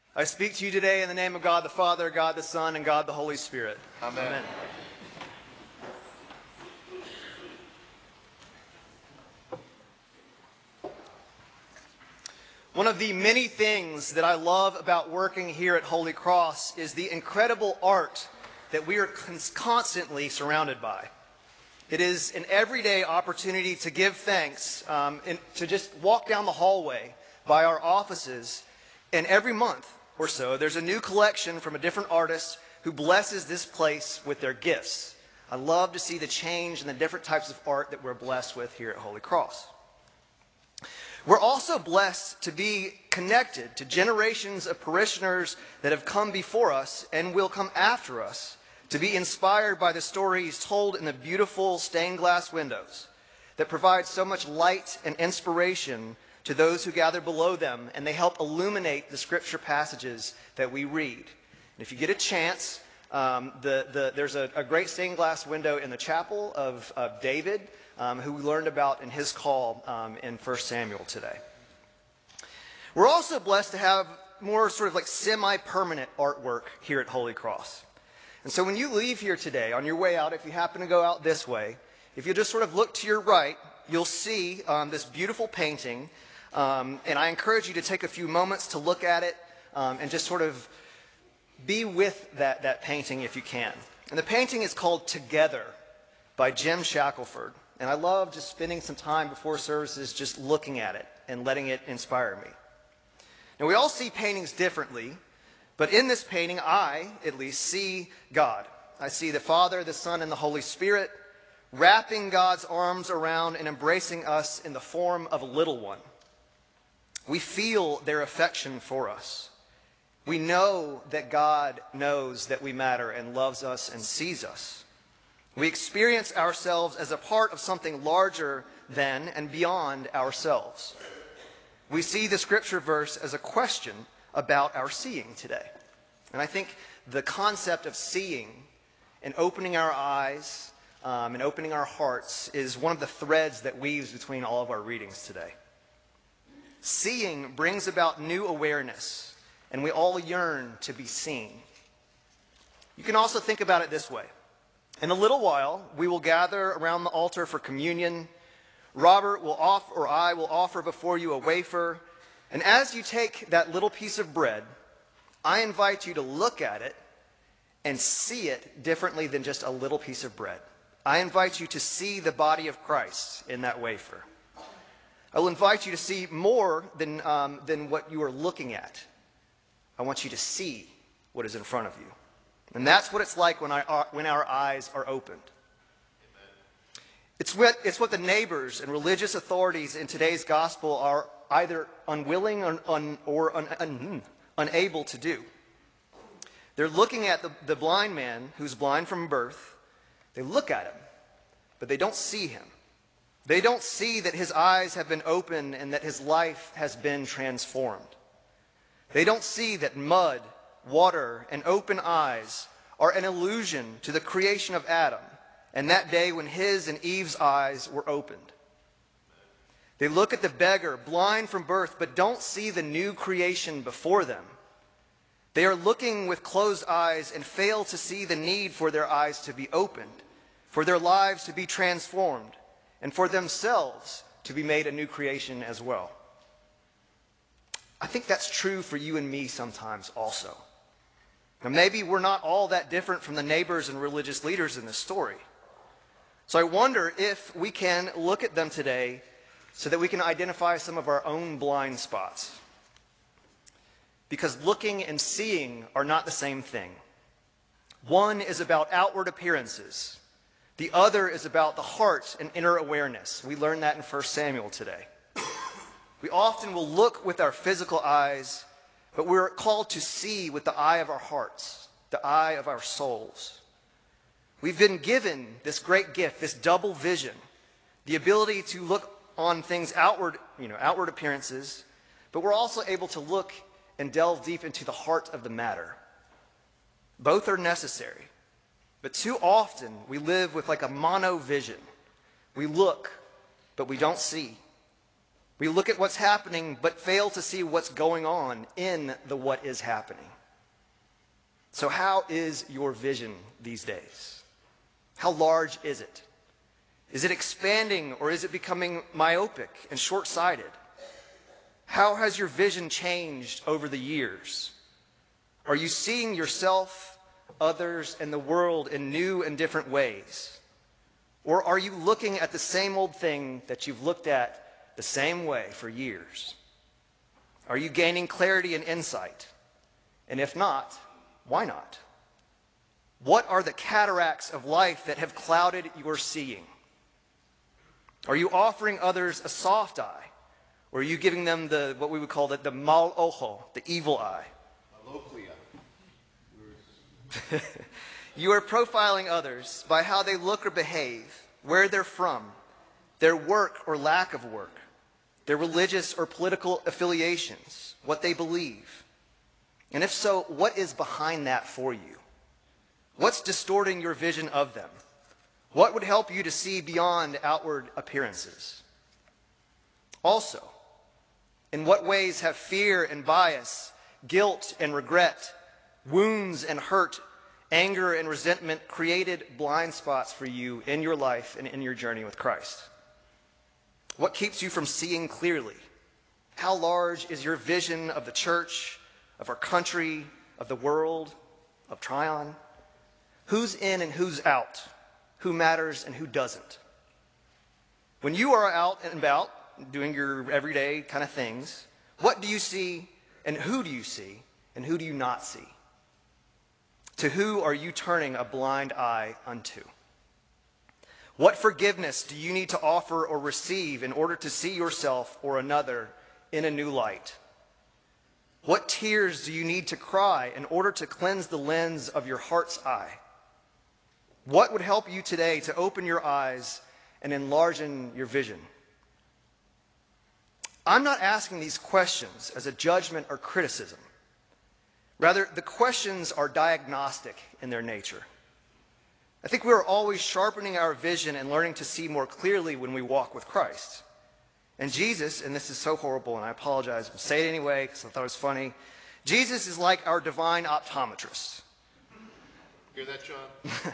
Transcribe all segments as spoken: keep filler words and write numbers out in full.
I speak to you today in the name of God the Father, God the Son, and God the Holy Spirit. Amen. Amen. One of the many things that I love about working here at Holy Cross is the incredible art that we are constantly surrounded by. It is an everyday opportunity to give thanks, um, and to just walk down the hallway by our offices, and every month or so there's a new collection from a different artist who blesses this place with their gifts. I love to see the change in the different types of art that we're blessed with here at Holy Cross. We're also blessed to be connected to generations of parishioners that have come before us and will come after us, to be inspired by the stories told in the beautiful stained glass windows that provide so much light and inspiration to those who gather below them, and they help illuminate the scripture passages that we read. And if you get a chance, um, the, the, there's a, a great stained glass window in the chapel of, of David, um, who we learned about in his call um, in First Samuel today. We're also blessed to have more sort of like semi-permanent artwork here at Holy Cross. And so when you leave here today, on your way out, if you happen to go out this way, if you just sort of look to your right, you'll see um, this beautiful painting. Um, and I encourage you to take a few moments to look at it um, and just sort of be with that, that painting if you can. And the painting is called Together by Jim Shackelford. And I love just spending some time before services just looking at it and letting it inspire me. Now, we all see paintings differently. But in this painting, I, at least, see God. I see the Father, the Son, and the Holy Spirit wrapping God's arms around and embracing us in the form of a little one. We feel their affection for us. We know that God knows that we matter and loves us and sees us. We experience ourselves as a part of something larger than and beyond ourselves. We see the scripture verse as a question about our seeing today. And I think the concept of seeing and opening our eyes um, and opening our hearts is one of the threads that weaves between all of our readings today. Seeing brings about new awareness, and we all yearn to be seen. You can also think about it this way. In a little while, we will gather around the altar for communion. Robert will offer, or I will offer before you a wafer. And as you take that little piece of bread, I invite you to look at it and see it differently than just a little piece of bread. I invite you to see the body of Christ in that wafer. I will invite you to see more than, um, than what you are looking at. I want you to see what is in front of you. And that's what it's like when, I, uh, when our eyes are opened. It's what, it's what the neighbors and religious authorities in today's gospel are either unwilling or, un, or un, un, unable to do. They're looking at the, the blind man who's blind from birth. They look at him, but they don't see him. They don't see that his eyes have been opened and that his life has been transformed. They don't see that mud, water, and open eyes are an allusion to the creation of Adam and that day when his and Eve's eyes were opened. They look at the beggar, blind from birth, but don't see the new creation before them. They are looking with closed eyes and fail to see the need for their eyes to be opened, for their lives to be transformed, and for themselves to be made a new creation as well. I think that's true for you and me sometimes also. Now, maybe we're not all that different from the neighbors and religious leaders in this story. So I wonder if we can look at them today so that we can identify some of our own blind spots. Because looking and seeing are not the same thing. One is about outward appearances. The other is about the heart and inner awareness. We learned that in First Samuel today. We often will look with our physical eyes, but we're called to see with the eye of our hearts, the eye of our souls. We've been given this great gift, this double vision, the ability to look on things outward, you know, outward appearances, but we're also able to look and delve deep into the heart of the matter. Both are necessary, but too often we live with like a mono vision. We look, but we don't see. We look at what's happening, but fail to see what's going on in the what is happening. So how is your vision these days? How large is it? Is it expanding, or is it becoming myopic and short-sighted? How has your vision changed over the years? Are you seeing yourself, others, and the world in new and different ways? Or are you looking at the same old thing that you've looked at the same way for years? Are you gaining clarity and insight? And if not, why not? What are the cataracts of life that have clouded your seeing? Are you offering others a soft eye? Or are you giving them the what we would call the, the mal ojo, the evil eye? You are profiling others by how they look or behave, where they're from, their work or lack of work, their religious or political affiliations, what they believe. And if so, what is behind that for you? What's distorting your vision of them? What would help you to see beyond outward appearances? Also, in what ways have fear and bias, guilt and regret, wounds and hurt, anger and resentment created blind spots for you in your life and in your journey with Christ? What keeps you from seeing clearly? How large is your vision of the church, of our country, of the world, of Tryon? Who's in and who's out? Who matters and who doesn't? When you are out and about doing your everyday kind of things, what do you see and who do you see and who do you not see? To who are you turning a blind eye unto? What forgiveness do you need to offer or receive in order to see yourself or another in a new light? What tears do you need to cry in order to cleanse the lens of your heart's eye? What would help you today to open your eyes and enlarge your vision? I'm not asking these questions as a judgment or criticism. Rather, the questions are diagnostic in their nature. I think we are always sharpening our vision and learning to see more clearly when we walk with Christ. And Jesus, and this is so horrible, and I apologize, but say it anyway because I thought it was funny. Jesus is like our divine optometrist. Hear that, John?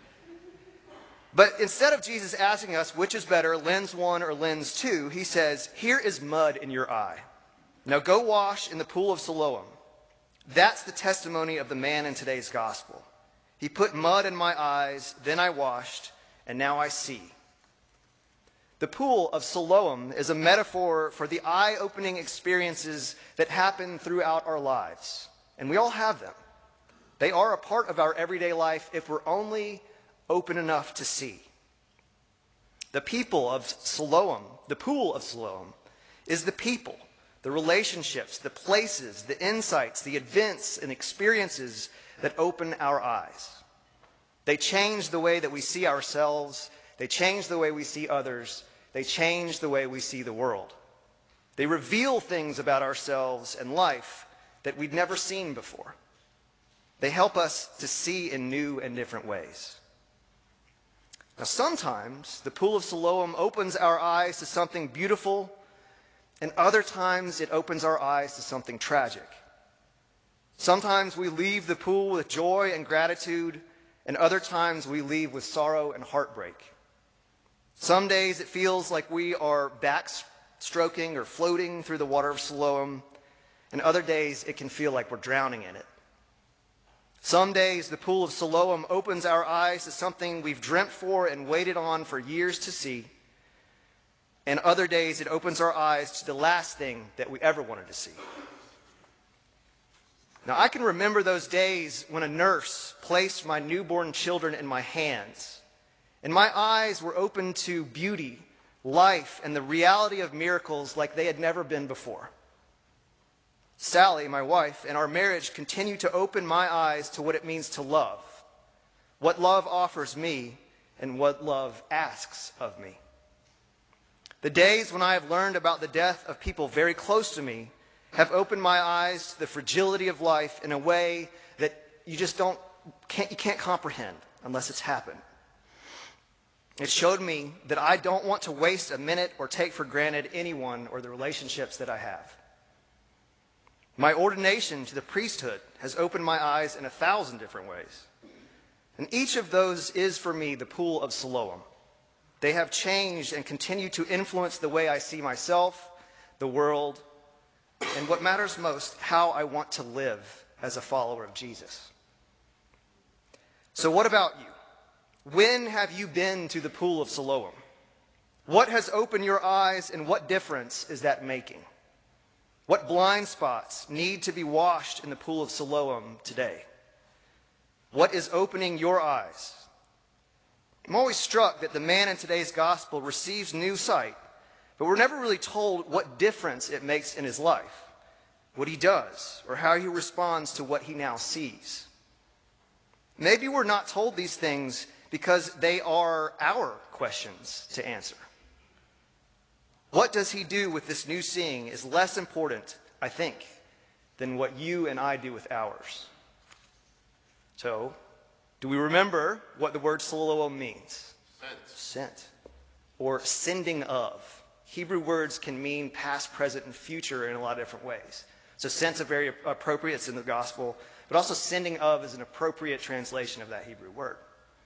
But instead of Jesus asking us which is better, lens one or lens two, he says, here is mud in your eye. Now go wash in the pool of Siloam. That's the testimony of the man in today's gospel. He put mud in my eyes, then I washed, and now I see. The pool of Siloam is a metaphor for the eye-opening experiences that happen throughout our lives. And we all have them. They are a part of our everyday life if we're only open enough to see. The people of Siloam, the pool of Siloam, is the people, the relationships, the places, the insights, the events and experiences that open our eyes. They change the way that we see ourselves. They change the way we see others. They change the way we see the world. They reveal things about ourselves and life that we'd never seen before. They help us to see in new and different ways. Now, sometimes the pool of Siloam opens our eyes to something beautiful, and other times it opens our eyes to something tragic. Sometimes we leave the pool with joy and gratitude, and other times we leave with sorrow and heartbreak. Some days it feels like we are backstroking or floating through the water of Siloam, and other days it can feel like we're drowning in it. Some days the pool of Siloam opens our eyes to something we've dreamt for and waited on for years to see. And other days it opens our eyes to the last thing that we ever wanted to see. Now, I can remember those days when a nurse placed my newborn children in my hands, and my eyes were open to beauty, life, and the reality of miracles like they had never been before. Sally, my wife, and our marriage continue to open my eyes to what it means to love, what love offers me, and what love asks of me. The days when I have learned about the death of people very close to me have opened my eyes to the fragility of life in a way that you just don't, can't, you can't comprehend unless it's happened. It showed me that I don't want to waste a minute or take for granted anyone or the relationships that I have. My ordination to the priesthood has opened my eyes in a thousand different ways. And each of those is for me the pool of Siloam. They have changed and continue to influence the way I see myself, the world, and what matters most, how I want to live as a follower of Jesus. So what about you? When have you been to the pool of Siloam? What has opened your eyes, and what difference is that making? What blind spots need to be washed in the pool of Siloam today? What is opening your eyes? I'm always struck that the man in today's gospel receives new sight, but we're never really told what difference it makes in his life, what he does, or how he responds to what he now sees. Maybe we're not told these things because they are our questions to answer. What does he do with this new seeing is less important, I think, than what you and I do with ours. So, do we remember what the word Siloam means? Sent. Sent. Or sending of. Hebrew words can mean past, present, and future in a lot of different ways. So sent's a very appropriate, it's in the gospel, but also sending of is an appropriate translation of that Hebrew word.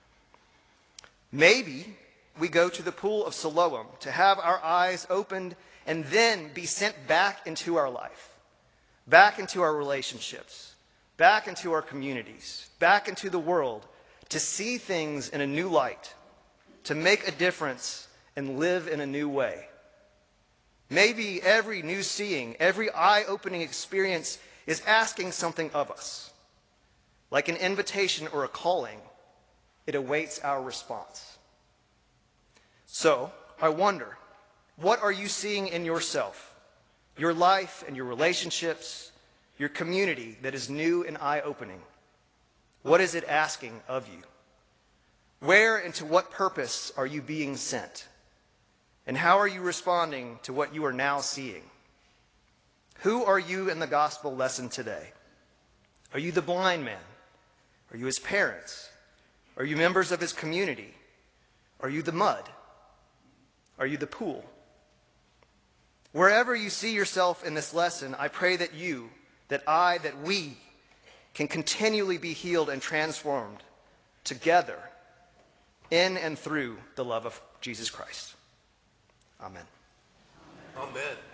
Maybe we go to the pool of Siloam to have our eyes opened and then be sent back into our life, back into our relationships, back into our communities, back into the world, to see things in a new light, to make a difference and live in a new way. Maybe every new seeing, every eye-opening experience is asking something of us. Like an invitation or a calling, it awaits our response. So, I wonder, what are you seeing in yourself, your life and your relationships, your community that is new and eye-opening? What is it asking of you? Where and to what purpose are you being sent? And how are you responding to what you are now seeing? Who are you in the gospel lesson today? Are you the blind man? Are you his parents? Are you members of his community? Are you the mud? Are you the pool? Wherever you see yourself in this lesson, I pray that you, that I, that we can continually be healed and transformed together in and through the love of Jesus Christ. Amen. Amen.